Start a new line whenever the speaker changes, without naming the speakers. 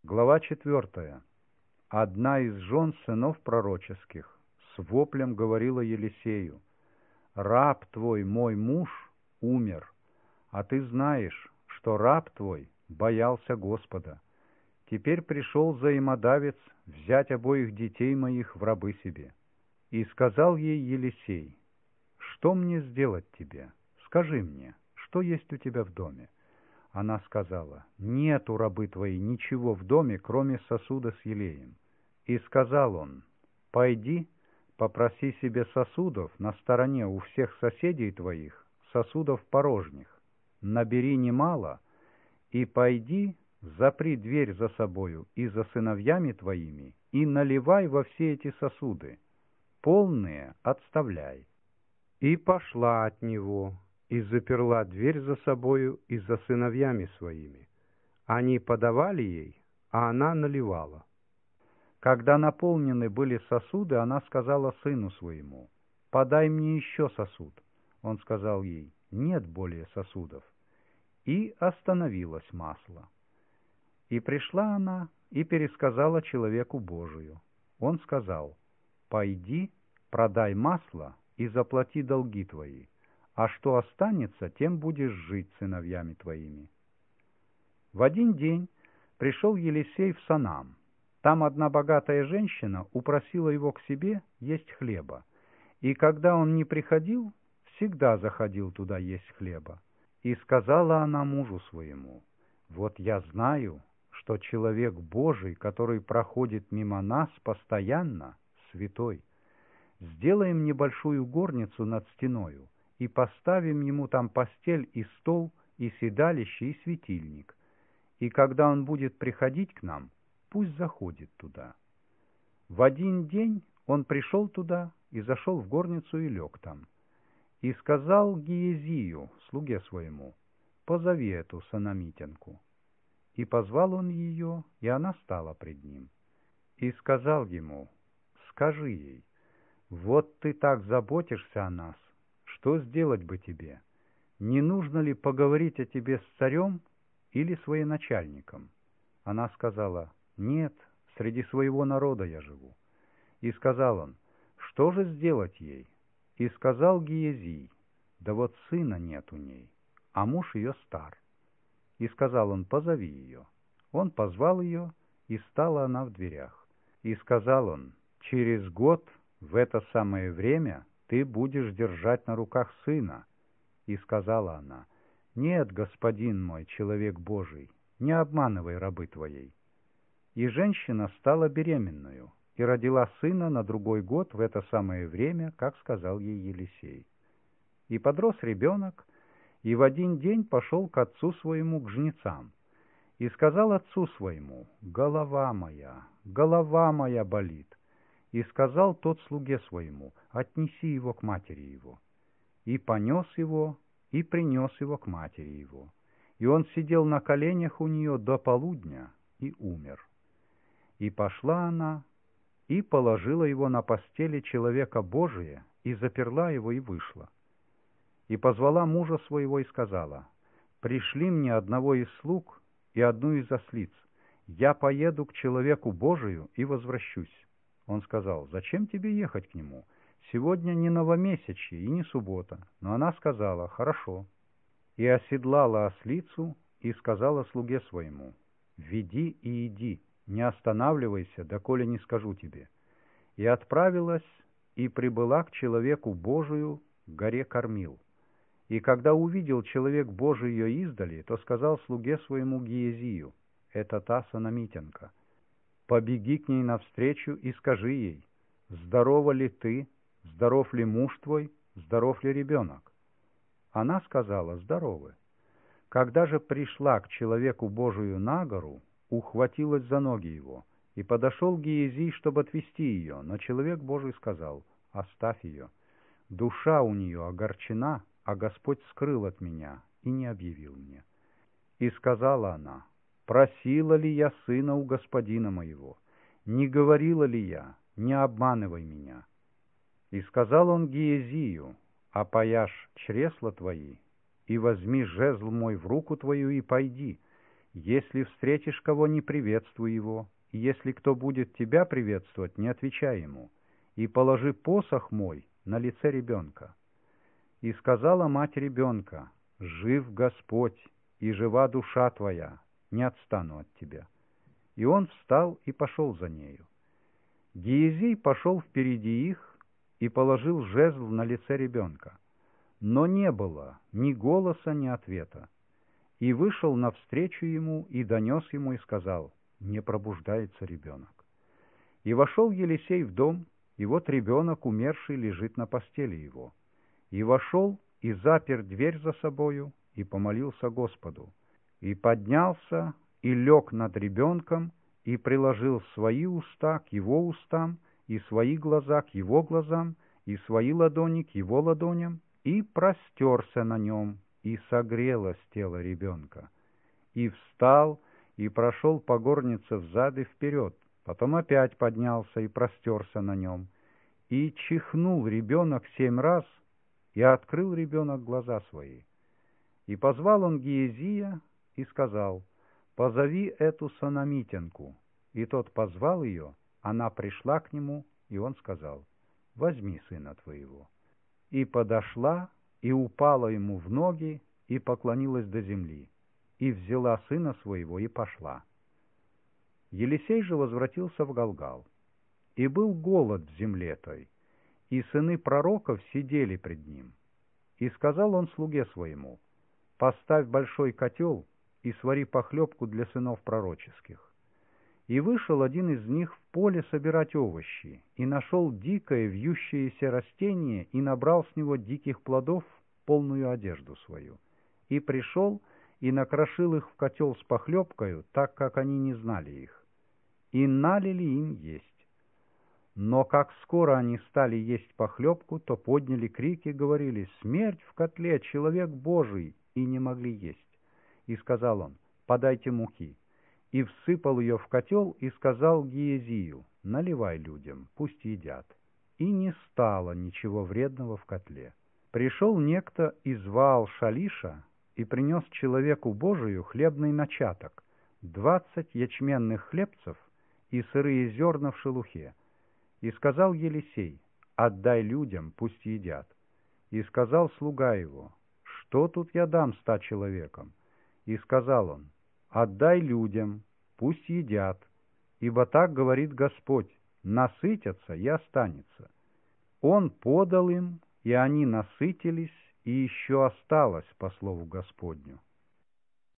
Глава 4. Одна из жен сынов пророческих с воплем говорила Елисею: «Раб твой, мой муж, умер, а ты знаешь, что раб твой боялся Господа. Теперь пришел взаимодавец взять обоих детей моих в рабы себе». И сказал ей Елисей: «Что мне сделать тебе? Скажи мне, что есть у тебя в доме?» Она сказала: «Нет у рабы твоей ничего в доме, кроме сосуда с елеем». И сказал он: «Пойди, попроси себе сосудов на стороне у всех соседей твоих, сосудов порожних, набери немало, и пойди, запри дверь за собою и за сыновьями твоими, и наливай во все эти сосуды, полные отставляй». И пошла от него, и заперла дверь за собою и за сыновьями своими. Они подавали ей, а она наливала. Когда наполнены были сосуды, она сказала сыну своему: «Подай мне еще сосуд». Он сказал ей: «Нет более сосудов». И остановилось масло. И пришла она и пересказала человеку Божию. Он сказал: «Пойди, продай масло и заплати долги твои, а что останется, тем будешь жить сыновьями твоими». В один день пришел Елисей в Санам. Там одна богатая женщина упросила его к себе есть хлеба, и когда он не приходил, всегда заходил туда есть хлеба. И сказала она мужу своему: «Вот я знаю, что человек Божий, который проходит мимо нас постоянно, святой. Сделаем небольшую горницу над стеною и поставим ему там постель и стол, и седалище, и светильник. И когда он будет приходить к нам, пусть заходит туда». В один день он пришел туда и зашел в горницу и лег там. И сказал Гиезию, слуге своему: «Позови эту санамитянку». И позвал он ее, и она стала пред ним. И сказал ему: «Скажи ей: вот ты так заботишься о нас, что сделать бы тебе? Не нужно ли поговорить о тебе с царем или с военачальником?» Она сказала: «Нет, среди своего народа я живу». И сказал он: «Что же сделать ей?» И сказал Гиезий: «Да вот сына нет у ней, а муж ее стар». И сказал он: «Позови ее». Он позвал ее, и стала она в дверях. И сказал он: «Через год в это самое время ты будешь держать на руках сына». И сказала она: «Нет, господин мой, человек Божий, не обманывай рабы твоей». И женщина стала беременную, и родила сына на другой год в это самое время, как сказал ей Елисей. И подрос ребенок, и в один день пошел к отцу своему к жнецам, и сказал отцу своему: голова моя болит». И сказал тот слуге своему: «Отнеси его к матери его». И понес его, и принес его к матери его. И он сидел на коленях у нее до полудня и умер. И пошла она, и положила его на постели человека Божия, и заперла его, и вышла. И позвала мужа своего, и сказала: «Пришли мне одного из слуг и одну из ослиц. Я поеду к человеку Божию и возвращусь». Он сказал: «Зачем тебе ехать к нему? Сегодня не новомесячье и не суббота». Но она сказала: «Хорошо». И оседлала ослицу, и сказала слуге своему: «Веди и иди, не останавливайся, доколе не скажу тебе». И отправилась, и прибыла к человеку Божию, к горе Кормил. И когда увидел человек Божий ее издали, то сказал слуге своему Гиезию: «Это та санамитянка. Побеги к ней навстречу и скажи ей: здорова ли ты, здоров ли муж твой, здоров ли ребенок?» Она сказала: «Здоровы». Когда же пришла к человеку Божию на гору, ухватилась за ноги его, и подошел Гиезий, чтобы отвести ее, но человек Божий сказал: «Оставь ее. Душа у нее огорчена, а Господь скрыл от меня и не объявил мне». И сказала она: «Просила ли я сына у господина моего? Не говорила ли я: не обманывай меня?» И сказал он Гиезию: «Опояшь чресла твои, и возьми жезл мой в руку твою, и пойди. Если встретишь кого, не приветствуй его, и если кто будет тебя приветствовать, не отвечай ему, и положи посох мой на лице ребенка». И сказала мать ребенка: «Жив Господь, и жива душа твоя, не отстану от тебя». И он встал и пошел за нею. Гиезий пошел впереди их и положил жезл на лице ребенка. Но не было ни голоса, ни ответа. И вышел навстречу ему, и донес ему, и сказал: «Не пробуждается ребенок». И вошел Елисей в дом, и вот ребенок, умерший, лежит на постели его. И вошел, и запер дверь за собою, и помолился Господу. И поднялся, и лег над ребенком, и приложил свои уста к его устам, и свои глаза к его глазам, и свои ладони к его ладоням, и простерся на нем, и согрелось тело ребенка. И встал, и прошел по горнице взад и вперед, потом опять поднялся и простерся на нем. И чихнул ребенок 7 раз, и открыл ребенок глаза свои. И позвал он Гиезия и сказал: «Позови эту сономитянку». И тот позвал ее, она пришла к нему, и он сказал: «Возьми сына твоего». И подошла, и упала ему в ноги, и поклонилась до земли, и взяла сына своего, и пошла. Елисей же возвратился в Галгал. И был голод в земле той, и сыны пророков сидели пред ним. И сказал он слуге своему: «Поставь большой котел и свари похлебку для сынов пророческих». И вышел один из них в поле собирать овощи, и нашел дикое вьющееся растение, и набрал с него диких плодов полную одежду свою. И пришел, и накрошил их в котел с похлебкою, так как они не знали их, и налили им есть. Но как скоро они стали есть похлебку, то подняли крики, говорили: «Смерть в котле, человек Божий!» и не могли есть. И сказал он: «Подайте муки». И всыпал ее в котел, и сказал Гиезию: «Наливай людям, пусть едят». И не стало ничего вредного в котле. Пришел некто из Ваал-Шалиша и принес человеку Божию хлебный начаток, 20 ячменных хлебцев и сырые зерна в шелухе. И сказал Елисей: «Отдай людям, пусть едят». И сказал слуга его: «Что тут я дам 100 человекам?» И сказал он: «Отдай людям, пусть едят, ибо так говорит Господь: насытятся и останется». Он подал им, и они насытились, и еще осталось, по слову Господню.